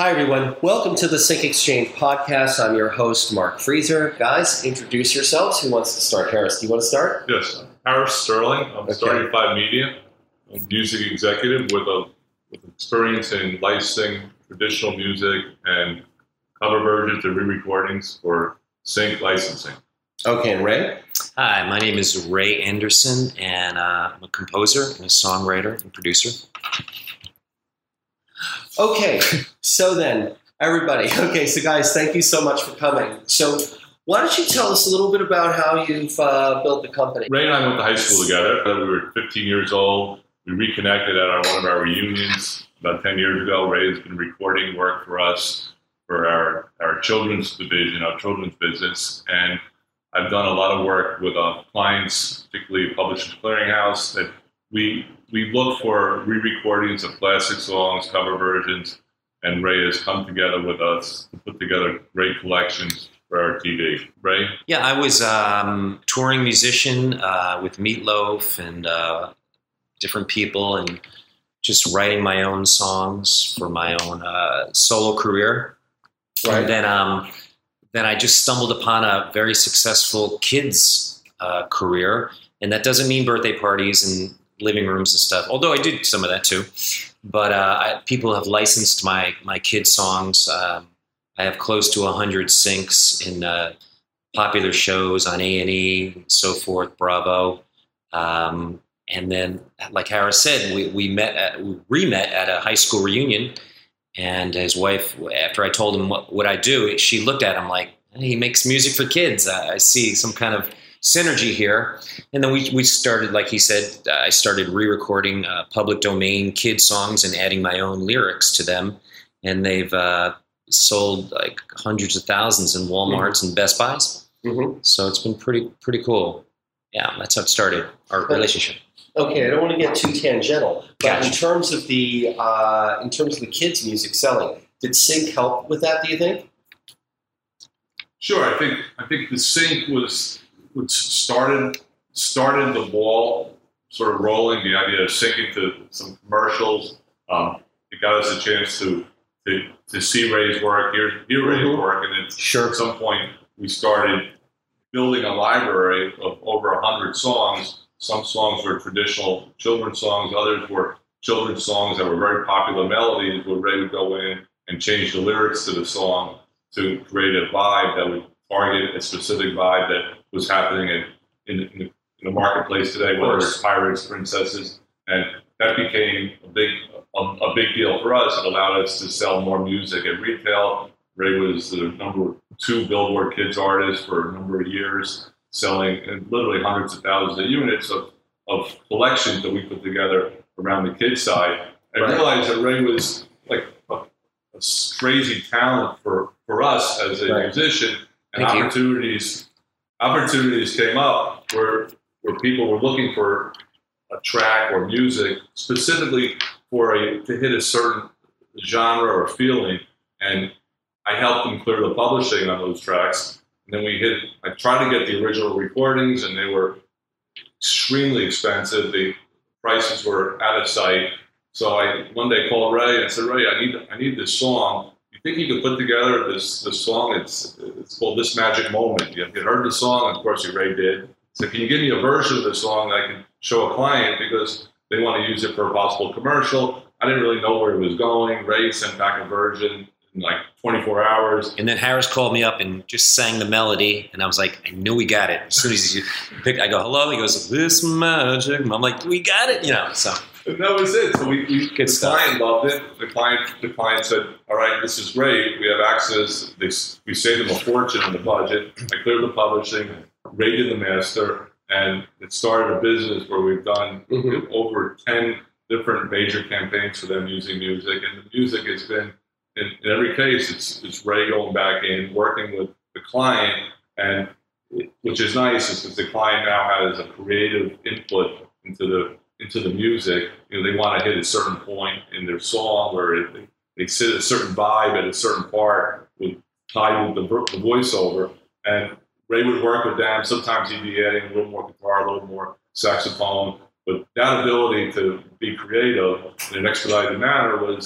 Hi, everyone. Welcome to the Sync Exchange podcast. I'm your host, Mark Freezer. Guys, introduce yourselves. Who wants to start? Harris, do you want to start? Yes. Harris Sterling. I'm Starting 5 Media. I'm a music executive with experience in licensing traditional music and cover versions and re-recordings for sync licensing. Okay, and Ray? Hi, my name is Ray Anderson, and I'm a composer and a songwriter and producer. Okay, so then, everybody. Okay, so guys, thank you so much for coming. So why don't you tell us a little bit about how you've built the company? Ray and I went to high school together. We were 15 years old. We reconnected at one of our reunions about 10 years ago. Ray has been recording work for us for our children's division, our children's business. And I've done a lot of work with clients, particularly Publishers Clearinghouse, that we look for re-recordings of classic songs, cover versions, and Ray has come together with us to put together great collections for our TV. Ray? Yeah, I was touring musician with Meatloaf and different people and just writing my own songs for my own solo career. Right. And then I just stumbled upon a very successful kids career. And that doesn't mean birthday parties and living rooms and stuff, although I did some of that too. But people have licensed my kids' songs. I have close to 100 syncs in popular shows on A&E and so forth, Bravo. And then, like Harris said, we re-met at a high school reunion. And his wife, after I told him what I do, she looked at him like, hey, he makes music for kids. I see some kind of synergy here. And then we started, like he said, I started re-recording public domain kid songs and adding my own lyrics to them. And they've sold like hundreds of thousands in Walmarts and Best Buys. Mm-hmm. So it's been pretty cool. Yeah, that's how it started, our relationship. Okay, I don't want to get too tangential, but Gotcha. in terms of the kids' music selling, did Sync help with that? Do you think? Sure, I think the sync was started the ball sort of rolling. The idea of syncing to some commercials. It got us a chance to see Ray's work, hear Ray's work, and at some point we started building a library of over 100 songs. Some songs were traditional children's songs. Others were children's songs that were very popular melodies where Ray would go in and change the lyrics to the song to create a vibe that would target a specific vibe that was happening in the marketplace today, whether it's pirates, princesses. And that became a big deal for us. It allowed us to sell more music at retail. Ray was the number 2 Billboard Kids artist for a number of years, selling literally hundreds of thousands of units of collections that we put together around the kids side. I realized that Ray was like a crazy talent for us as a musician, and opportunities came up where people were looking for a track or music specifically to hit a certain genre or feeling, and I helped them clear the publishing on those tracks. And then I tried to get the original recordings, and they were extremely expensive. The prices were out of sight. So I one day called Ray and said, Ray, I need this song. You think you could put together this song? It's called This Magic Moment. You heard the song, of course, Ray did. So can you give me a version of the song that I can show a client because they want to use it for a possible commercial? I didn't really know where it was going. Ray sent back a version in like 24 hours. And then Harris called me up and just sang the melody, and I was like, I knew we got it. As soon as you picked, I go, hello. He goes, This Magic. I'm like, we got it, so. And that was it. So the client loved it. The client said, all right, this is great. We have access. We saved them a fortune in the budget. I cleared the publishing, rated the master, and it started a business where we've done over 10 different major campaigns for them using music. And the music has been, in every case, it's Ray going back in, working with the client, and which is nice is because the client now has a creative input into the music. They want to hit a certain point in their song, or they sit a certain vibe at a certain part tied with the voiceover. And Ray would work with them. Sometimes he'd be adding a little more guitar, a little more saxophone. But that ability to be creative in an expedited manner was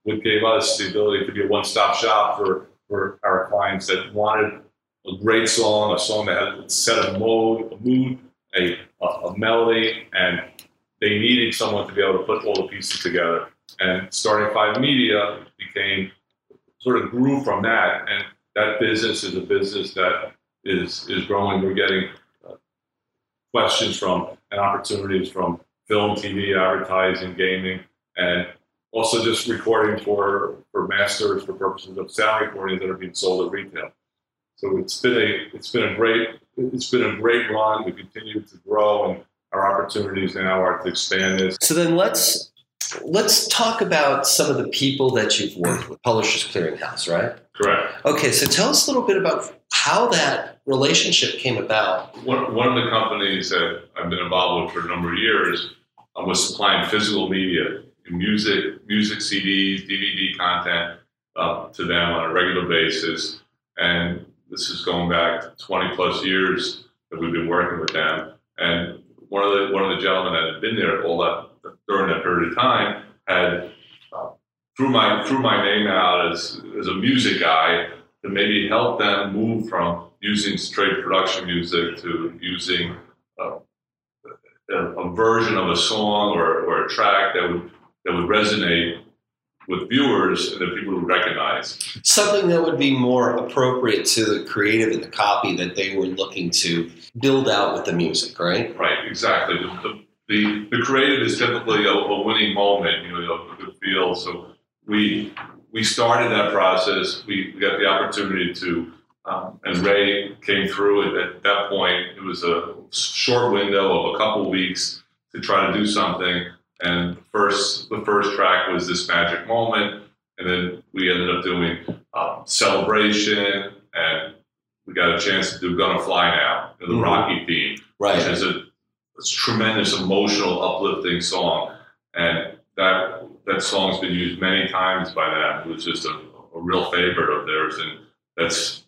what gave us the ability to be a one-stop shop for our clients that wanted a great song, a song that had a set of mood, a melody, and they needed someone to be able to put all the pieces together. And starting Five Media sort of grew from that, and that business is a business that is growing. We're getting questions from and opportunities from film, TV, advertising, gaming, and also just recording for masters for purposes of sound recordings that are being sold at retail. So it's been a great run. We continue to grow, and our opportunities now are to expand this. So then let's talk about some of the people that you've worked with. Publishers Clearinghouse, right? Correct. Okay, so tell us a little bit about how that relationship came about. One of the companies that I've been involved with for a number of years was supplying physical media, music CDs, DVD content to them on a regular basis. And this is going back 20 plus years that we've been working with them. And one of the gentlemen that had been there during that period of time had threw my name out as a music guy to maybe help them move from using straight production music to using a version of a song or a track that would resonate with viewers and that people would recognize. Something that would be more appropriate to the creative and the copy that they were looking to build out with the music, right? Right, exactly. The creative is typically a winning moment, a good feel. So we started that process. We got the opportunity to, and Ray came through at that point. It was a short window of a couple of weeks to try to do something. And the first track was This Magic Moment, and then we ended up doing Celebration, and we got a chance to do Gonna Fly Now, the Rocky theme, right? Which is a tremendous emotional, uplifting song, and that song's been used many times by them. It was just a real favorite of theirs, and it's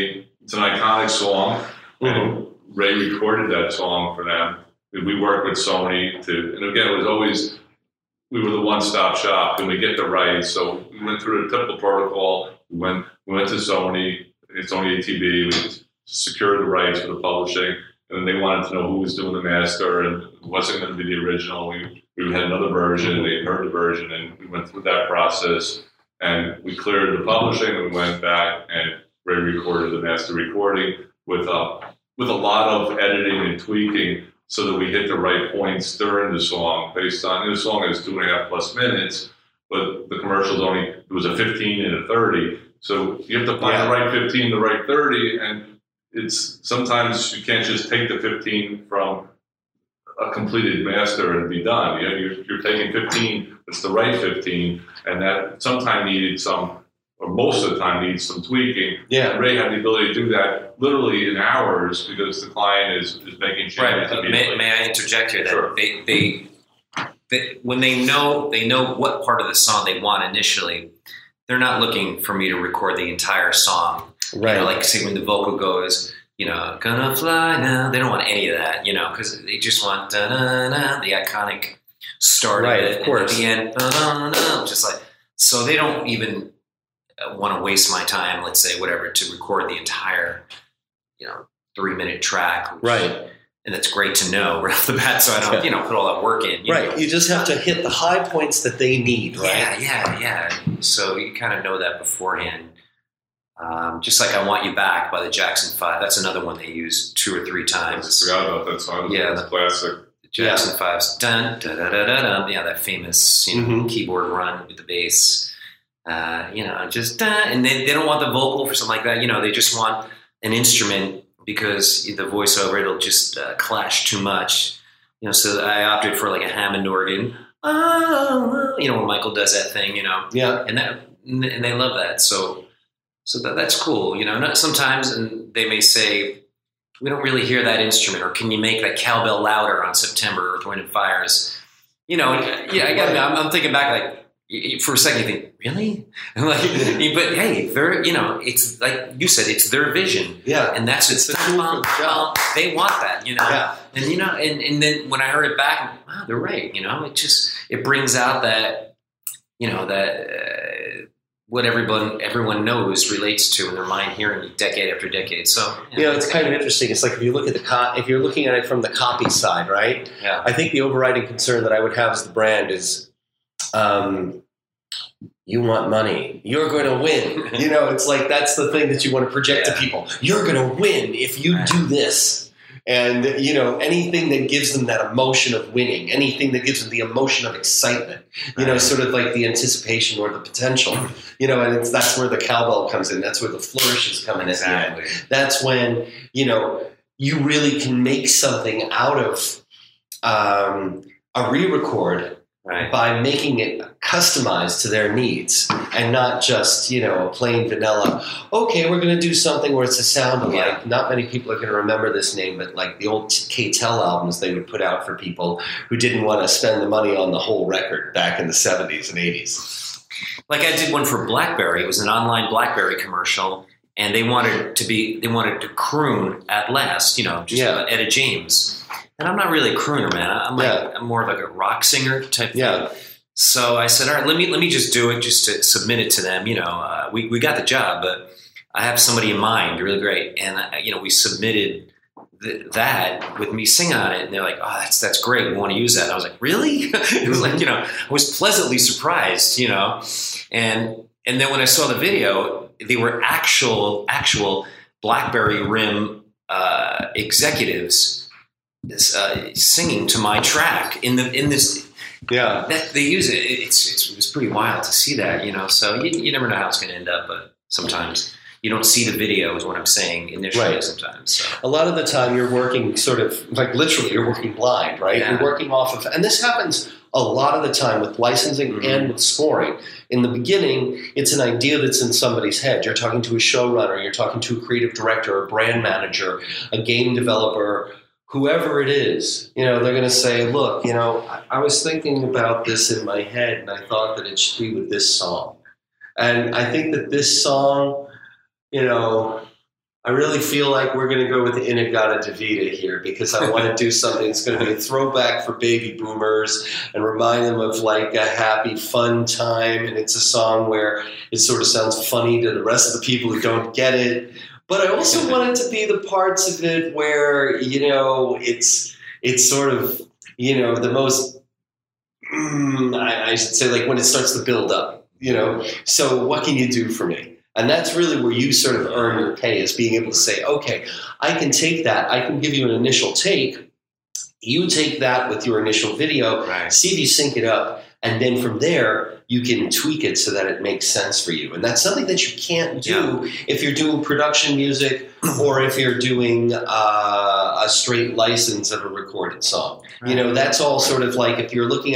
an iconic song. And Ray recorded that song for them. We worked with Sony and again, it was always, we were the one-stop shop, and we get the rights. So we went through the typical protocol. We went to Sony, Sony ATB, we secured the rights for the publishing, and then they wanted to know who was doing the master, and it wasn't going to be the original. We had another version, they heard the version, and we went through that process, and we cleared the publishing, and we went back, and Ray recorded the master recording with a lot of editing and tweaking, so that we hit the right points during the song based on, the song is 2.5+ minutes, but the commercial's it was a 15 and a 30. So you have to find the right 15, the right 30, and sometimes you can't just take the 15 from a completed master and be done. You're taking 15, it's the right 15, and that sometimes needed or most of the time needs some tweaking. Yeah. And Ray had the ability to do that literally in hours because the client is making changes. Right. May I interject here? That sure. They when they know what part of the song they want initially, they're not looking for me to record the entire song. Right. Like say when the vocal goes, gonna fly now. They don't want any of that, because they just want da-da-da, the iconic start right, of it. Of course. And at the end, da-da-da, just like, so they don't even want to waste my time, let's say, whatever, to record the entire, 3-minute track. Right. And that's great to know right off the bat, so I don't, put all that work in. Right. You just have to hit the high points that they need, right? Yeah. So you kind of know that beforehand. Just like I Want You Back by the Jackson 5. That's another one they use 2 or 3 times. I forgot about that song. That's classic. The Jackson 5's dun, da da da da da. Yeah, that famous keyboard run with the bass. Just and they don't want the vocal for something like that. They just want an instrument because the voiceover, it'll just clash too much. So I opted for like a Hammond organ. When Michael does that thing, Yeah. And they love that. So that's cool. Sometimes, and they may say, we don't really hear that instrument, or can you make that cowbell louder on September, Earth, Wind and Fire's? I'm thinking back, like, for a second, you think, really? But hey, it's like you said, it's their vision. Yeah. And that's it's the tool for the job. They want that, Yeah. And, and then when I heard it back, wow, they're right. It brings out that that what everyone knows relates to in their mind hearing decade after decade. So it's kind of interesting. It's like if you look at if you're looking at it from the copy side, right? Yeah. I think the overriding concern that I would have as the brand is, you want money. You're going to win. It's like that's the thing that you want to project to people. You're going to win if you do this. And, anything that gives them that emotion of winning, anything that gives them the emotion of excitement, sort of like the anticipation or the potential, and that's where the cowbell comes in. That's where the flourishes come in. Exactly. That's when, you really can make something out of a re-record by making it customized to their needs and not just, a plain vanilla, okay, we're going to do something where it's a sound alike. Yeah. Not many people are going to remember this name, but like the old K-Tel albums they would put out for people who didn't want to spend the money on the whole record back in the 70s and 80s. Like I did one for BlackBerry. It was an online BlackBerry commercial, and they wanted to croon at last, Etta James. And I'm not really a crooner, man. I'm more of like a rock singer type thing. So I said, all right, let me just do it, just to submit it to them. We got the job, but I have somebody in mind, really great. And we submitted that with me singing on it, and they're like, oh, that's great. We want to use that. And I was like, really? It was like, I was pleasantly surprised, And then when I saw the video, they were actual BlackBerry RIM executives. Singing to my track in this, that they use it. It was pretty wild to see that, So you never know how it's going to end up, but sometimes you don't see the video, is what I'm saying initially. Right. Sometimes, so. A lot of the time, you're working sort of like literally, you're working blind, right? Yeah. You're working off of, and this happens a lot of the time with licensing and with scoring. In the beginning, it's an idea that's in somebody's head. You're talking to a showrunner, you're talking to a creative director, a brand manager, a game developer. Whoever it is, they're going to say, look, I was thinking about this in my head and I thought that it should be with this song. And I think that this song, I really feel like we're going to go with the In-A-Gadda-Da-Vida here because I want to do something that's going to be a throwback for baby boomers and remind them of like a happy, fun time. And it's a song where it sort of sounds funny to the rest of the people who don't get it. But I also want it to be the parts of it where, it's sort of, the most, I should say, like when it starts to build up, So what can you do for me? And that's really where you sort of earn your pay, is being able to say, okay, I can take that. I can give you an initial take. You take that with your initial video, see if you sync it up. And then from there, you can tweak it so that it makes sense for you. And that's something that you can't do if you're doing production music or if you're doing a straight license of a recorded song. Right. That's all sort of like if you're looking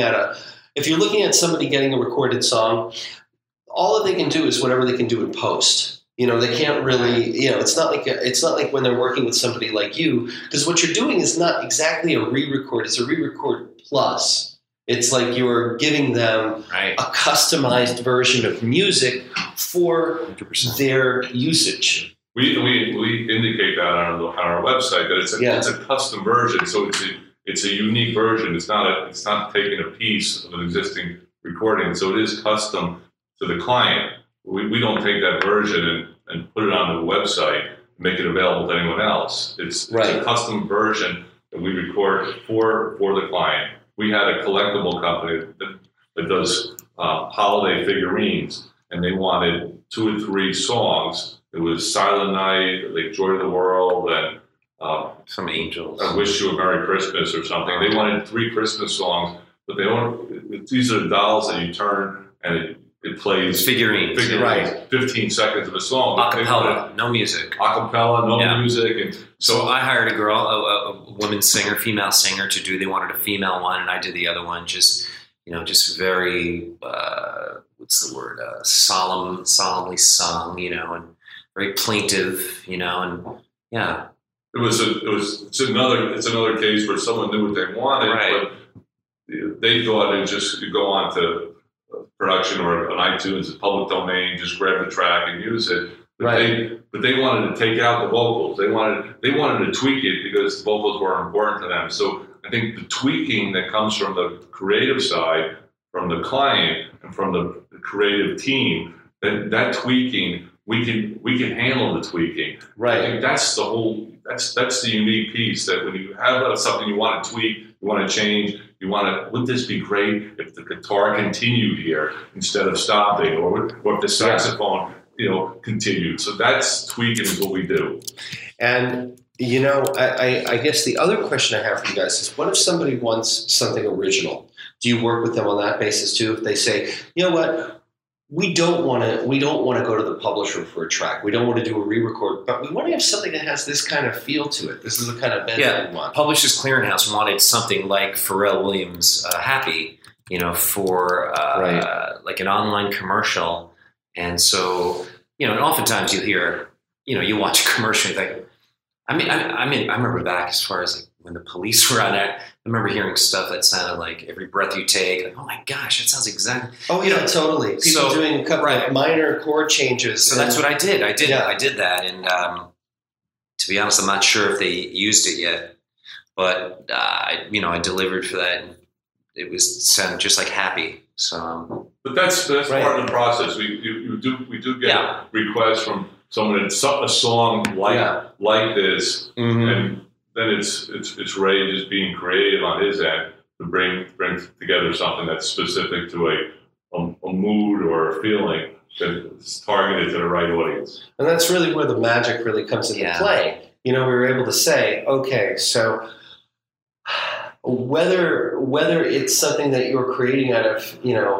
at somebody getting a recorded song, all that they can do is whatever they can do in post. They can't really, it's not like when they're working with somebody like you, because what you're doing is not exactly a re-record. It's a re-record plus. It's like you're giving them a customized version of music for 100%. Their usage. We indicate that on our website that it's a custom version, so it's a unique version. It's not taking a piece of an existing recording, so it is custom to the client. We don't take that version and put it on the website and make it available to anyone else. It's a custom version that we record for the client. We had a collectible company that does holiday figurines, and they wanted 2 or 3 songs. It was Silent Night, like Joy to the World, and some angels. I Wish You a Merry Christmas or something. They wanted 3 Christmas songs, but they don't. These are the dolls that you turn, and it plays figurines. 15 seconds of a song. Acapella, no music. Acapella, no music. And so I hired a girl, a woman singer, female singer to do. They wanted a female one, and I did the other one. Just very what's the word? Solemnly sung, and very plaintive, and yeah. It's another case where someone knew what they wanted, but they thought it just could go on to production or on iTunes, public domain, just grab the track and use it. But they wanted to take out the vocals. They wanted to tweak it because the vocals were important to them. So I think the tweaking that comes from the creative side the client and from the creative team, that tweaking, we can handle the tweaking. Right. I think that's the whole. That's the unique piece, that when you have something you want to tweak, you want to change, wouldn't this be great if the guitar continued here instead of stopping, or if the saxophone, continued. So that's tweaking is what we do. And, I guess the other question I have for you guys is, what if somebody wants something original? Do you work with them on that basis too? If they say, you know what, we don't want to go to the publisher for a track. We don't want to do a re-record, but we want to have something that has this kind of feel to it. This is the kind of bend that we want. Publishers Clearinghouse wanted something like Pharrell Williams' "Happy," for like an online commercial, and so and oftentimes you hear, you watch a commercial, you think, I remember back as far as like when the Police were on it. I remember hearing stuff that sounded like "Every Breath You Take." Like, oh my gosh, it sounds exactly. Oh yeah, totally. People doing a couple of minor chord changes. So that's what I did. I did that, and to be honest, I'm not sure if they used it yet, but I delivered for that, and it sounded just like "Happy." So, but that's part of the process. We do get requests from someone that's a song like this, and then it's Ray just being creative on his end to bring together something that's specific to a mood or a feeling that's targeted to the right audience. And that's really where the magic really comes into play. We were able to say, okay, so whether it's something that you're creating out of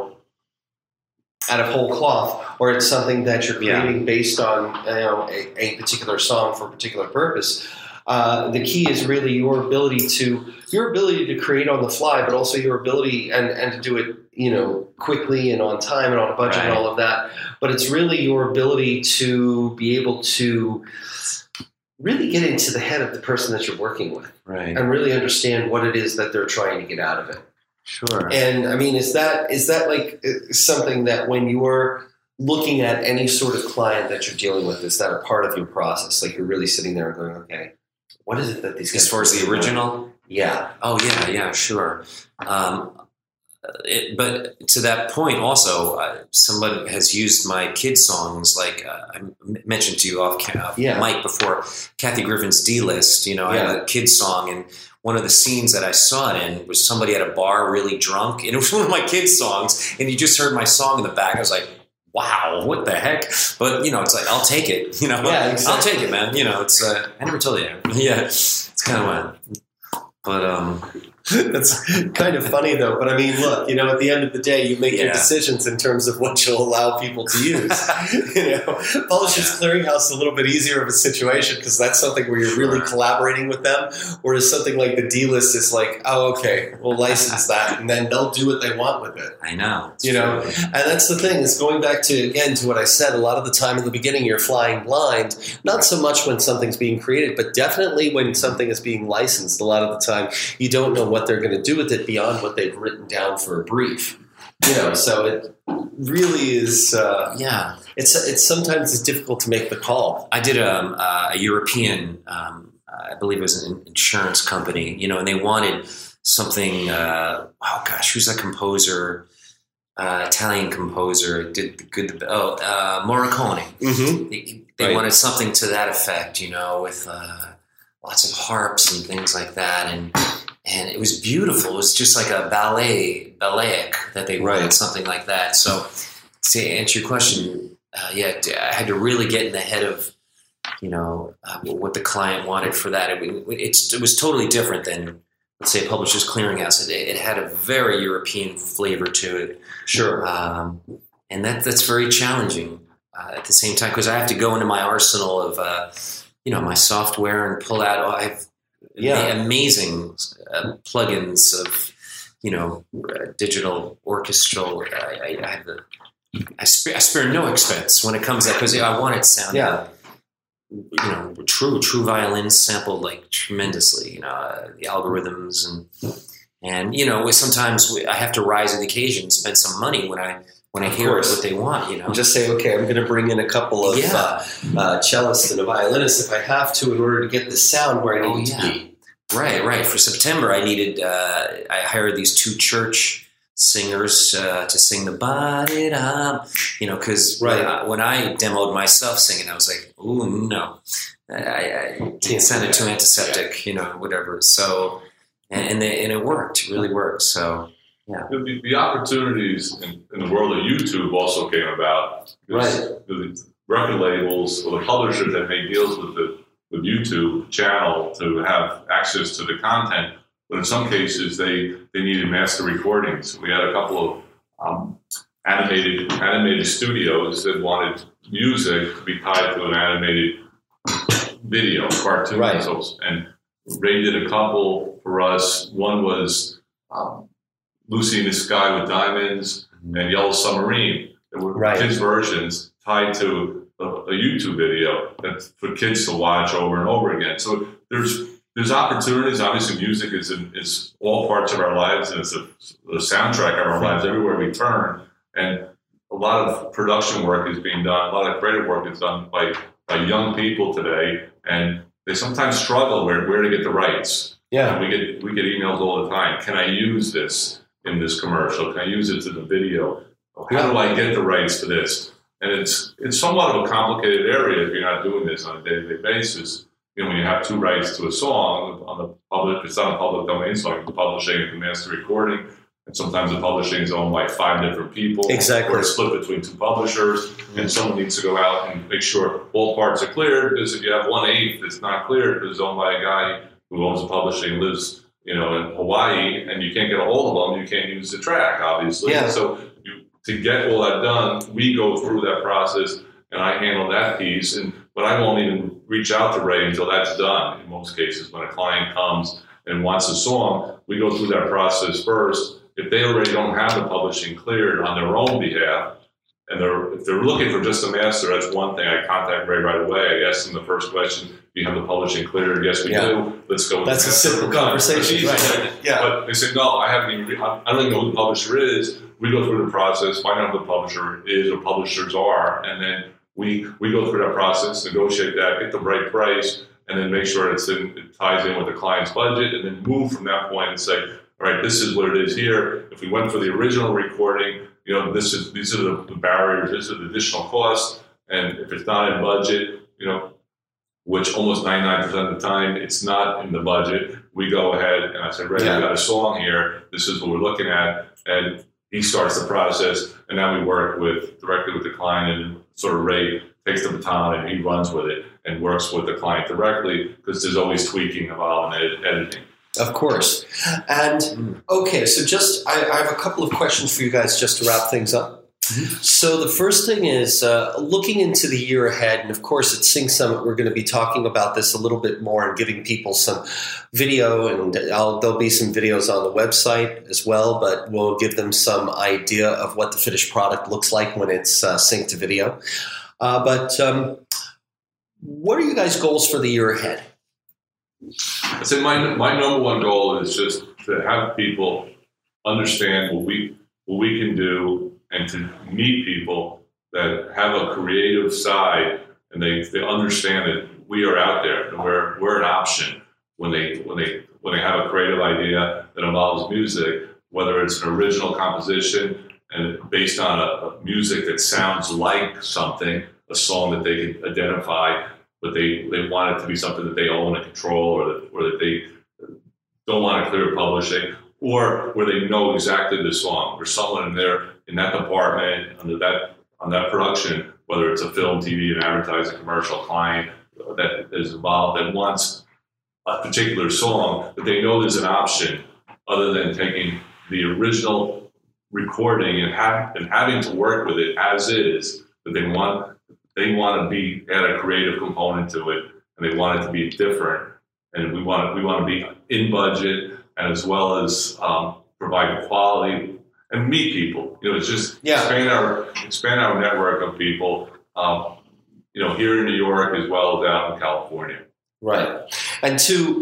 whole cloth, or it's something that you're creating based on a particular song for a particular purpose. The key is really your ability to create on the fly, but also your ability and to do it, quickly and on time and on a budget and all of that. But it's really your ability to be able to really get into the head of the person that you're working with, and really understand what it is that they're trying to get out of it. Sure. And I mean, is that like something that when you're looking at any sort of client that you're dealing with, is that a part of your process? Like you're really sitting there and going, okay, what is it that these guys... As far as the original? Yeah. Oh, yeah, sure. But to that point also, somebody has used my kids' songs, like I mentioned to you off mic before, Kathy Griffin's D-List. I had a kids' song, and one of the scenes that I saw it in was somebody at a bar really drunk, and it was one of my kids' songs, and you just heard my song in the back. I was like, wow, what the heck? But, it's like, I'll take it, Yeah, exactly. I'll take it, man. It's, I never told you. Yeah, it's kind of wild. But, that's kind of funny though. But I mean, look, at the end of the day, you make your decisions in terms of what you'll allow people to use. Publishers Clearinghouse is a little bit easier of a situation because that's something where you're really collaborating with them. Whereas something like the D-List is like, oh, okay, we'll license that, and then they'll do what they want with it. I know. And that's the thing, is going back to what I said. A lot of the time in the beginning, you're flying blind. Not so much when something's being created, but definitely when something is being licensed. A lot of the time, you don't know what they're going to do with it beyond what they've written down for a brief. So it really is. It's sometimes it's difficult to make the call. I did a European, I believe it was an insurance company, and they wanted something. Who's that composer? Italian composer did the good. Morricone. Mm-hmm. They wanted something to that effect, with lots of harps and things like that, and it was beautiful. It was just like a balladic that they wanted, something like that. So to answer your question, I had to really get in the head of, what the client wanted for that. It was totally different than, let's say, Publishers Clearinghouse. It had a very European flavor to it. Sure. And that's very challenging at the same time, because I have to go into my arsenal of, my software and pull out. I have amazing plugins of, digital orchestral. I spare no expense when it comes to that, because I want it sounding, true violins sampled like tremendously. The algorithms and sometimes I have to rise to the occasion and spend some money when I hear what they want. Just say, okay, I'm going to bring in a couple of cellists and a violinist if I have to, in order to get the sound where I need to be. Right. For September, I hired these two church singers to sing the ba-di-dum, because Right. when I demoed myself singing, I was like, ooh, no. It sounded too antiseptic, whatever. So, and it worked, it really worked. So, yeah. The opportunities in the world of YouTube also came about. The record labels or the publishers that made deals with YouTube channel to have access to the content, but in some cases they needed master recordings. We had a couple of animated studios that wanted music to be tied to an animated video, cartoon. Right. And Ray did a couple for us. One was Lucy in the Sky with Diamonds and Yellow Submarine. There were kids' versions tied to a YouTube video that's for kids to watch over and over again. So there's opportunities. Obviously, music is all parts of our lives, and it's the soundtrack of our lives everywhere we turn. And a lot of production work is being done. A lot of creative work is done by young people today, and they sometimes struggle where to get the rights. Yeah, and we get emails all the time. Can I use this in this commercial? Can I use it in the video? How do I get the rights to this? And it's somewhat of a complicated area if you're not doing this on a day-to-day basis. When you have two rights to a song on the public, it's not a public domain song, the publishing and the master recording, and sometimes the publishing is owned by 5 different people. Exactly. Or it's split between 2 publishers, and someone needs to go out and make sure all parts are cleared, because if you have 1/8 that's not cleared because it's owned by a guy who owns the publishing, lives in Hawaii, and you can't get a hold of them, you can't use the track, obviously. Yeah. So to get all that done, we go through that process, and I handle that piece. But I won't even reach out to Ray until that's done. In most cases, when a client comes and wants a song, we go through that process first. If they already don't have the publishing cleared on their own behalf, and if they're looking for just a master, that's one thing. I contact Ray right away. I ask them the first question: do you have the publishing cleared? Yes, we do. Let's go with that's the a simple conversation. Right? Yeah. But they say, no, I don't even know who the publisher is. We go through the process, find out who the publisher is or publishers are, and then we go through that process, negotiate that, get the right price, and then make sure it ties in with the client's budget, and then move from that point and say, all right, this is what it is here. If we went for the original recording, these are the barriers, this is the additional costs, and if it's not in budget, which almost 99% of the time it's not in the budget, we go ahead and I say, Ray, we got a song here. This is what we're looking at, and he starts the process, and now we work directly with the client, and sort of Ray takes the baton and he runs with it and works with the client directly, because there's always tweaking involved in editing. Of course. And okay, so I have a couple of questions for you guys just to wrap things up. Mm-hmm. So the first thing is looking into the year ahead, and of course at Sing Summit we're going to be talking about this a little bit more and giving people some video, and there'll be some videos on the website as well, but we'll give them some idea of what the finished product looks like when it's synced to video. But what are you guys' goals for the year ahead? I'd say my number one goal is just to have people understand what we can do, and to meet people that have a creative side, and they understand that we are out there and we're an option when they have a creative idea that involves music, whether it's an original composition and based on a music that sounds like something, a song that they can identify, but they want it to be something that they own and control, or that they don't want to clear publishing, or where they know exactly the song. There's someone in that department on that production, whether it's a film, TV, an advertising, commercial client that is involved that wants a particular song, but they know there's an option other than taking the original recording and having to work with it as is. But they want to add a creative component to it, and they want it to be different. And we want to be in budget, and as well as provide quality and meet people. It's just expand our network of people. Here in New York as well as out in California. Right, and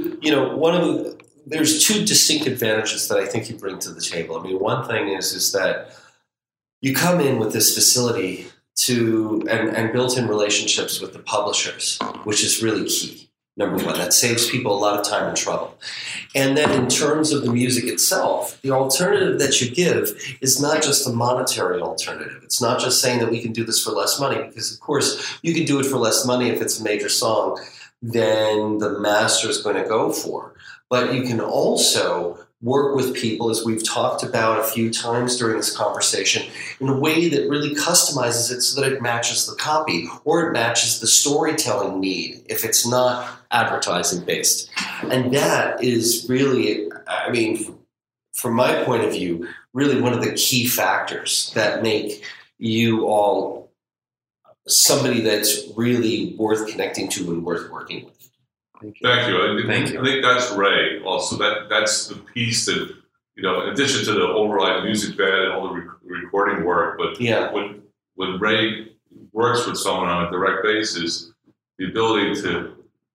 there's 2 distinct advantages that I think you bring to the table. I mean, one thing is that you come in with this facility and built-in relationships with the publishers, which is really key. Number one, that saves people a lot of time and trouble. And then in terms of the music itself, the alternative that you give is not just a monetary alternative. It's not just saying that we can do this for less money, because of course you can do it for less money if it's a major song than the master is going to go for. But you can also work with people, as we've talked about a few times during this conversation, in a way that really customizes it so that it matches the copy or it matches the storytelling need if it's not advertising based. And that is really, I mean, from my point of view, really one of the key factors that make you all somebody that's really worth connecting to and worth working with. Thank you. I think that's Ray. Also, that's the piece that, in addition to the overall music bed and all the recording work, but when Ray works with someone on a direct basis, the ability to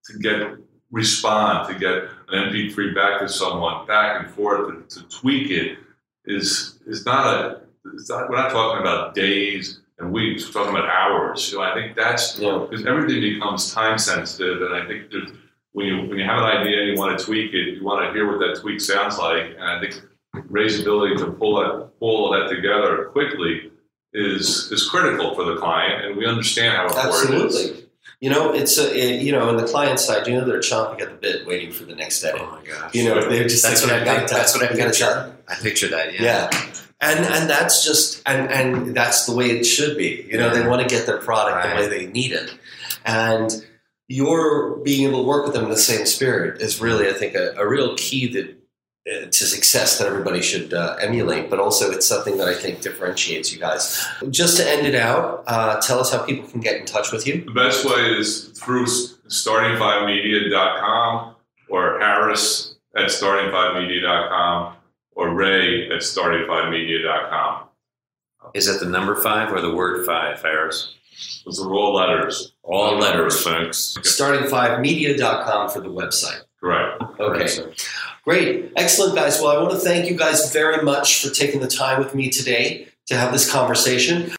respond, to get an MP3 back to someone, back and forth, to tweak it is not we're not talking about days and weeks. We're talking about hours. I think that's because everything becomes time sensitive, and I think when you have an idea and you want to tweak it, you want to hear what that tweak sounds like. And I think Ray's ability to pull all that together quickly is critical for the client, and we understand how important it is. Absolutely. It's on the client side, they're chomping at the bit, waiting for the next edit. Oh my gosh! They're just that's what I picture. I picture that. Yeah. And that's just and that's the way it should be. They want to get their product the way they need it, and your being able to work with them in the same spirit is really, I think, a real key to success that everybody should emulate, but also it's something that I think differentiates you guys. Just to end it out, tell us how people can get in touch with you. The best way is through starting5media.com or Harris at starting5media.com or Ray at starting5media.com. Is it the number 5 or the word 5, Harris? Those are all letters. All letters, folks. Starting5media.com for the website. Correct. Okay. Great. Excellent, guys. Well, I want to thank you guys very much for taking the time with me today to have this conversation.